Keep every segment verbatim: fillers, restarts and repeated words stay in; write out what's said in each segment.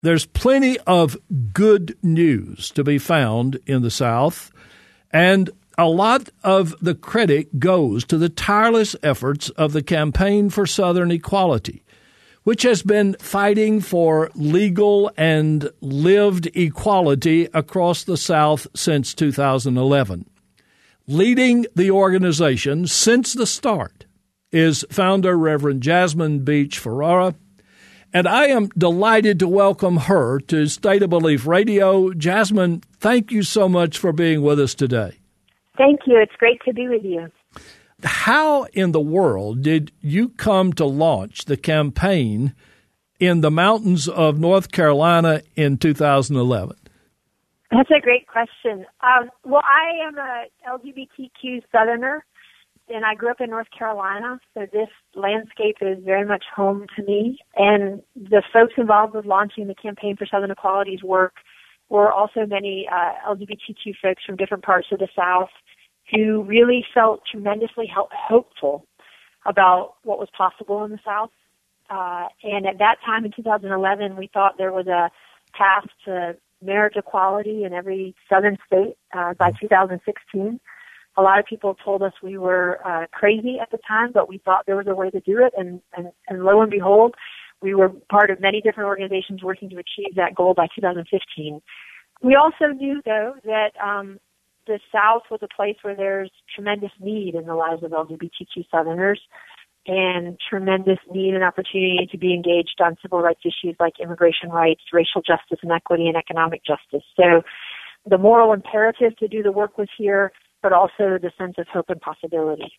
There's plenty of good news to be found in the South, and a lot of the credit goes to the tireless efforts of the Campaign for Southern Equality, which has been fighting for legal and lived equality across the South since two thousand eleven. Leading the organization since the start is founder Reverend Jasmine Beach Ferrara, and I am delighted to welcome her to State of Belief Radio. Jasmine, thank you so much for being with us today. Thank you. It's great to be with you. How in the world did you come to launch the campaign in the mountains of North Carolina in two thousand eleven? That's a great question. Um, well, I am a L G B T Q Southerner, and I grew up in North Carolina, so this landscape is very much home to me. And the folks involved with launching the Campaign for Southern Equality's work were also many uh, L G B T Q folks from different parts of the South who really felt tremendously help- hopeful about what was possible in the South. Uh, and at that time in two thousand eleven, we thought there was a path to marriage equality in every Southern state uh, by two thousand sixteen. A lot of people told us we were uh, crazy at the time, but we thought there was a way to do it. And, and, and lo and behold, we were part of many different organizations working to achieve that goal by two thousand fifteen. We also knew, though, that um, the South was a place where there's tremendous need in the lives of L G B T Q Southerners and tremendous need and opportunity to be engaged on civil rights issues like immigration rights, racial justice and equity, and economic justice. So the moral imperative to do the work was here, but also the sense of hope and possibility.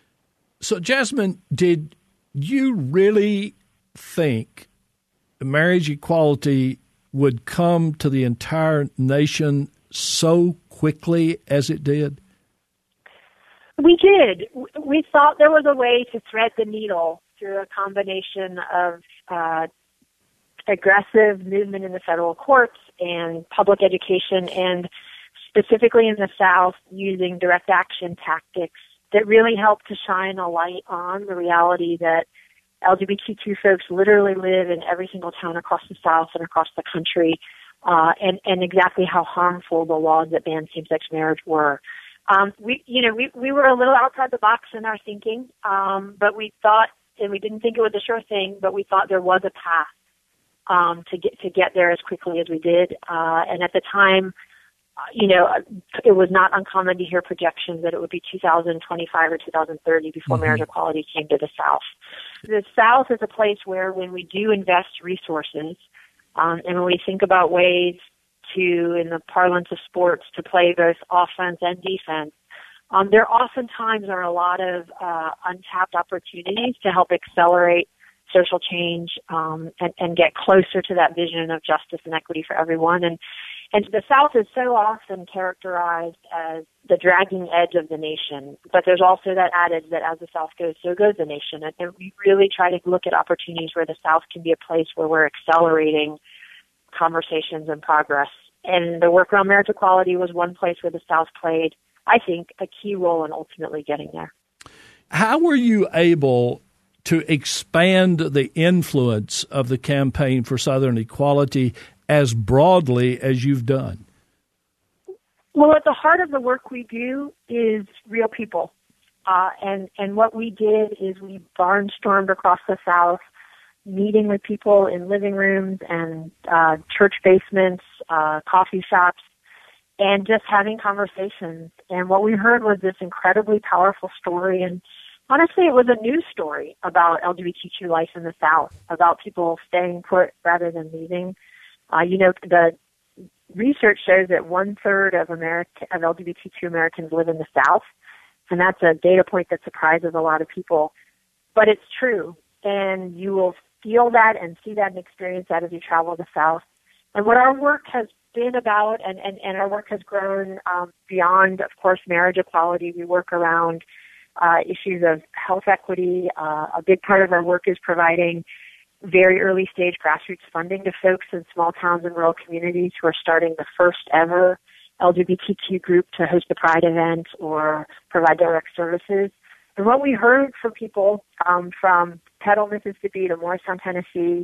So, Jasmine, did you really think marriage equality would come to the entire nation so quickly as it did? We did. We thought there was a way to thread the needle through a combination of uh, aggressive movement in the federal courts and public education, and specifically in the South, using direct action tactics that really helped to shine a light on the reality that L G B T Q folks literally live in every single town across the South and across the country, uh, and, and exactly how harmful the laws that ban same-sex marriage were. Um, we, you know, we, we were a little outside the box in our thinking, um, but we thought, and we didn't think it was a sure thing, but we thought there was a path, um, to get, to get there as quickly as we did. Uh, and at the time, you know, it was not uncommon to hear projections that it would be two thousand twenty-five or two thousand thirty before mm-hmm. marriage equality came to the South. The South is a place where when we do invest resources, um, and when we think about ways to, in the parlance of sports, to play both offense and defense, um, there oftentimes are a lot of uh, untapped opportunities to help accelerate social change um, and, and get closer to that vision of justice and equity for everyone. And And the South is so often characterized as the dragging edge of the nation, but there's also that adage that as the South goes, so goes the nation. And, and we really try to look at opportunities where the South can be a place where we're accelerating conversations and progress. And the work around marriage equality was one place where the South played, I think, a key role in ultimately getting there. How were you able to expand the influence of the Campaign for Southern Equality as broadly as you've done? Well, at the heart of the work we do is real people. Uh, and, and what we did is we barnstormed across the South, meeting with people in living rooms and uh, church basements, uh, coffee shops, and just having conversations. And what we heard was this incredibly powerful story. And honestly, it was a news story about L G B T Q life in the South, about people staying put rather than leaving. Uh, you know, the research shows that one third of America, of L G B T Q Americans live in the South, and that's a data point that surprises a lot of people. But it's true, and you will feel that and see that and experience that as you travel the South. And what our work has been about, and, and, and our work has grown um, beyond, of course, marriage equality. We work around uh, issues of health equity. Uh, a big part of our work is providing very early stage grassroots funding to folks in small towns and rural communities who are starting the first ever L G B T Q group to host a Pride event or provide direct services. And what we heard from people um, from Petal, Mississippi to Morristown, Tennessee,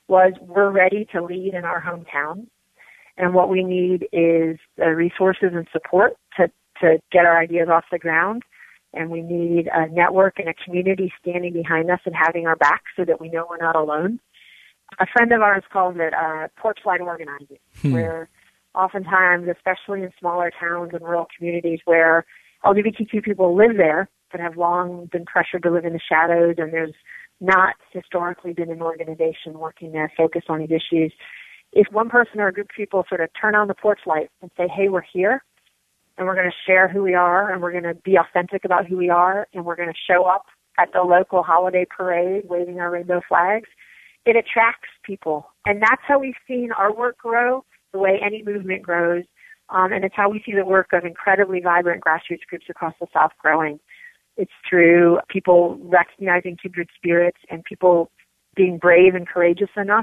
was we're ready to lead in our hometown. And what we need is the resources and support to, to get our ideas off the ground. And we need a network and a community standing behind us and having our back so that we know we're not alone. A friend of ours calls it uh, porch light organizing, hmm. where oftentimes, especially in smaller towns and rural communities where L G B T Q people live there but have long been pressured to live in the shadows, and there's not historically been an organization working there focused on these issues. If one person or a group of people sort of turn on the porch light and say, hey, we're here, and we're going to share who we are, and we're going to be authentic about who we are, and we're going to show up at the local holiday parade waving our rainbow flags, it attracts people. And that's how we've seen our work grow, the way any movement grows, um, and it's how we see the work of incredibly vibrant grassroots groups across the South growing. It's through people recognizing kindred spirits and people being brave and courageous enough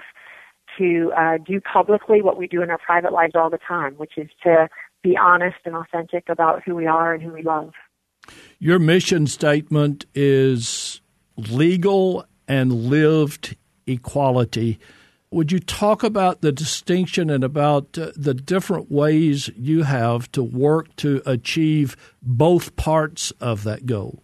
to uh, do publicly what we do in our private lives all the time, which is to be honest and authentic about who we are and who we love. Your mission statement is legal and lived equality. Would you talk about the distinction and about uh, the different ways you have to work to achieve both parts of that goal?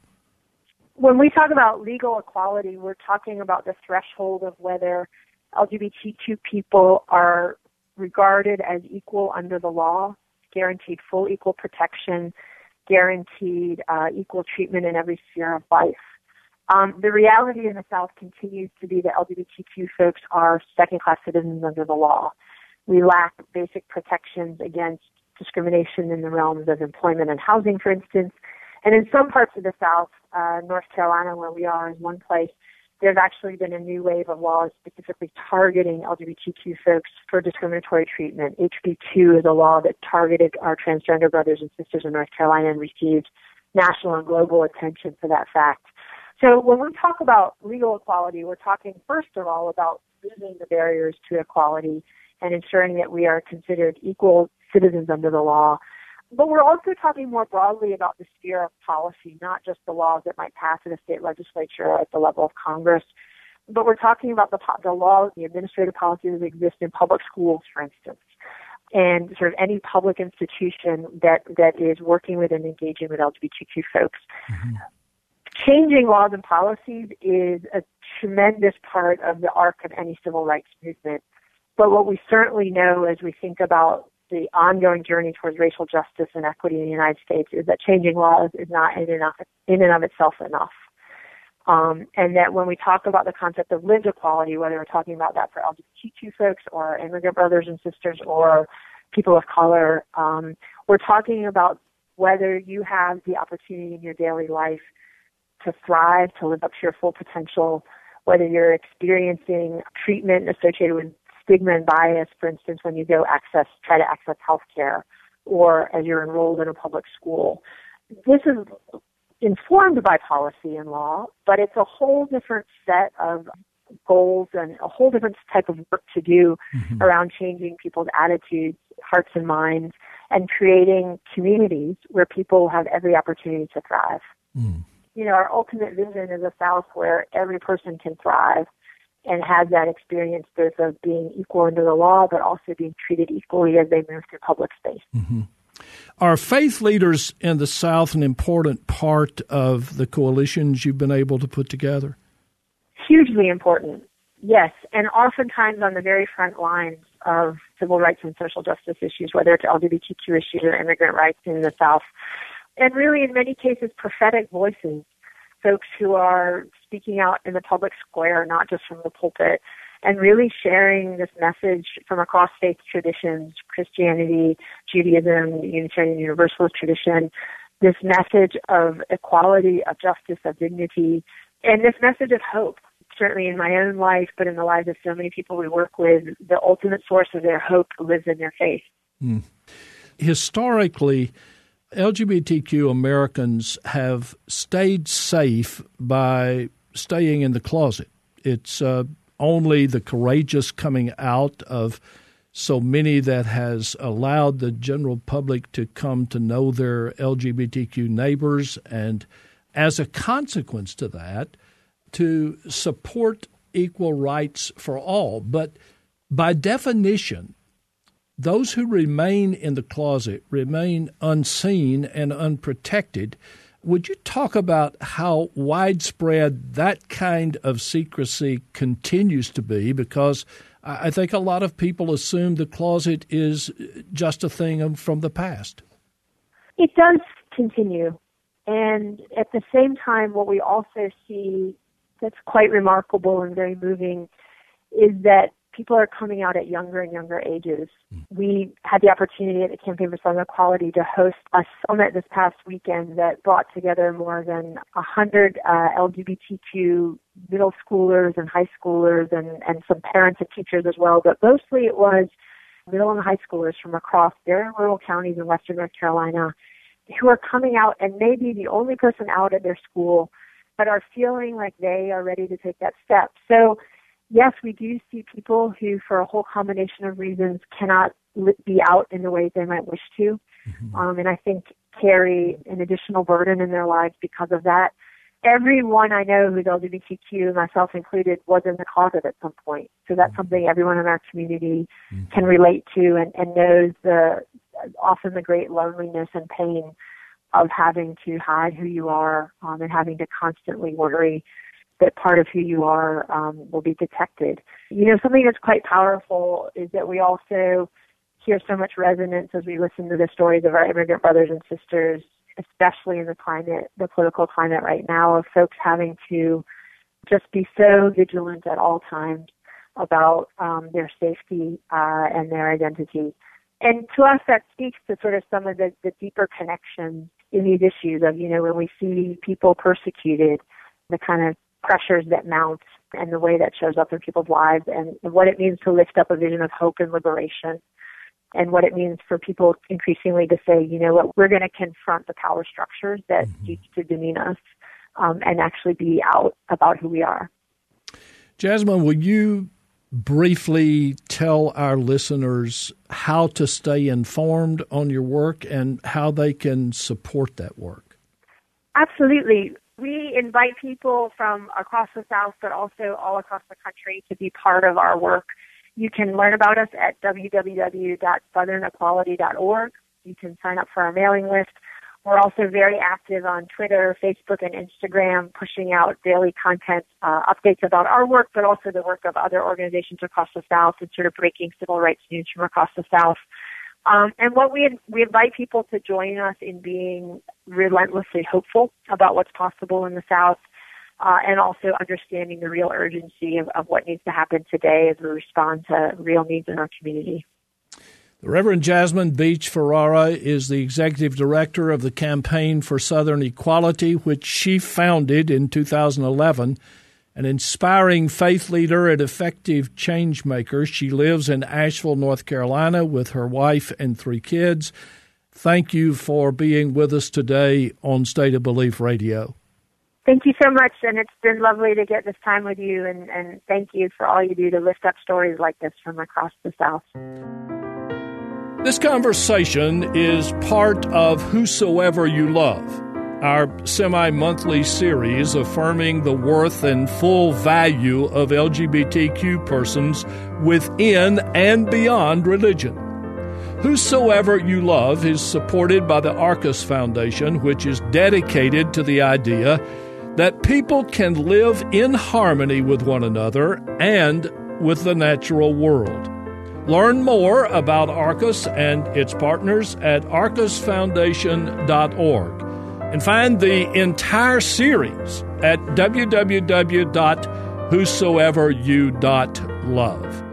When we talk about legal equality, we're talking about the threshold of whether L G B T Q people are regarded as equal under the law, guaranteed full equal protection, guaranteed uh, equal treatment in every sphere of life. Um, the reality in the South continues to be that L G B T Q folks are second-class citizens under the law. We lack basic protections against discrimination in the realms of employment and housing, for instance. And in some parts of the South, uh, North Carolina, where we are, is one place, there's actually been a new wave of laws specifically targeting L G B T Q folks for discriminatory treatment. H B two is a law that targeted our transgender brothers and sisters in North Carolina and received national and global attention for that fact. So when we talk about legal equality, we're talking first of all about removing the barriers to equality and ensuring that we are considered equal citizens under the law. But we're also talking more broadly about the sphere of policy, not just the laws that might pass in a state legislature or at the level of Congress, but we're talking about the, the laws, the administrative policies that exist in public schools, for instance, and sort of any public institution that, that is working with and engaging with L G B T Q folks. Mm-hmm. Changing laws and policies is a tremendous part of the arc of any civil rights movement. But what we certainly know as we think about the ongoing journey towards racial justice and equity in the United States is that changing laws is not in, enough, in and of itself enough. Um, and that when we talk about the concept of lived equality, whether we're talking about that for L G B T Q folks or immigrant brothers and sisters or people of color, um, we're talking about whether you have the opportunity in your daily life to thrive, to live up to your full potential, whether you're experiencing treatment associated with stigma and bias, for instance, when you go access, try to access health care, or as you're enrolled in a public school. This is informed by policy and law, but it's a whole different set of goals and a whole different type of work to do mm-hmm. around changing people's attitudes, hearts and minds, and creating communities where people have every opportunity to thrive. Mm. You know, our ultimate vision is a South where every person can thrive and have that experience both of being equal under the law, but also being treated equally as they move through public space. Mm-hmm. Are faith leaders in the South an important part of the coalitions you've been able to put together? Hugely important, yes, and oftentimes on the very front lines of civil rights and social justice issues, whether it's L G B T Q issues or immigrant rights in the South. And really, in many cases, prophetic voices, folks who are speaking out in the public square, not just from the pulpit, and really sharing this message from across faith traditions, Christianity, Judaism, Unitarian Universalist tradition, this message of equality, of justice, of dignity, and this message of hope. Certainly in my own life, but in the lives of so many people we work with, the ultimate source of their hope lives in their faith. Mm. Historically, L G B T Q Americans have stayed safe by staying in the closet. It's uh, only the courageous coming out of so many that has allowed the general public to come to know their L G B T Q neighbors, and as a consequence to that, to support equal rights for all. But by definition, those who remain in the closet remain unseen and unprotected. Would you talk about how widespread that kind of secrecy continues to be? Because I think a lot of people assume the closet is just a thing from the past. It does continue. And at the same time, what we also see that's quite remarkable and very moving is that people are coming out at younger and younger ages. We had the opportunity at the Campaign for Southern Equality to host a summit this past weekend that brought together more than one hundred uh, L G B T Q middle schoolers and high schoolers and, and some parents and teachers as well. But mostly it was middle and high schoolers from across very rural counties in western North Carolina who are coming out and may be the only person out at their school, but are feeling like they are ready to take that step. So yes, we do see people who, for a whole combination of reasons, cannot be out in the ways they might wish to. Mm-hmm. Um, and I think carry an additional burden in their lives because of that. Everyone I know who's L G B T Q, myself included, was in the closet at some point. So that's mm-hmm. something everyone in our community mm-hmm. can relate to and, and knows the often the great loneliness and pain of having to hide who you are um, and having to constantly worry that part of who you are um, will be detected. You know, something that's quite powerful is that we also hear so much resonance as we listen to the stories of our immigrant brothers and sisters, especially in the climate, the political climate right now, of folks having to just be so vigilant at all times about um, their safety uh, and their identity. And to us, that speaks to sort of some of the, the deeper connections in these issues of, you know, when we see people persecuted, the kind of pressures that mount and the way that shows up in people's lives and what it means to lift up a vision of hope and liberation and what it means for people increasingly to say, you know what, we're going to confront the power structures that mm-hmm. seek to demean us um, and actually be out about who we are. Jasmine, will you briefly tell our listeners how to stay informed on your work and how they can support that work? Absolutely. We invite people from across the South, but also all across the country to be part of our work. You can learn about us at w w w dot southern equality dot org. You can sign up for our mailing list. We're also very active on Twitter, Facebook, and Instagram, pushing out daily content, uh, updates about our work, but also the work of other organizations across the South and sort of breaking civil rights news from across the South. Um, and what we we invite people to join us in being relentlessly hopeful about what's possible in the South, uh, and also understanding the real urgency of, of what needs to happen today as we respond to real needs in our community. The Reverend Jasmine Beach Ferrara is the executive director of the Campaign for Southern Equality, which she founded in two thousand eleven. An inspiring faith leader and effective change maker, she lives in Asheville, North Carolina, with her wife and three kids. Thank you for being with us today on State of Belief Radio. Thank you so much, and it's been lovely to get this time with you, and, and thank you for all you do to lift up stories like this from across the South. This conversation is part of Whosoever You Love, our semi-monthly series affirming the worth and full value of L G B T Q persons within and beyond religion. Whosoever You Love is supported by the Arcus Foundation, which is dedicated to the idea that people can live in harmony with one another and with the natural world. Learn more about Arcus and its partners at arcus foundation dot org. And find the entire series at w w w dot whosoever you dot love.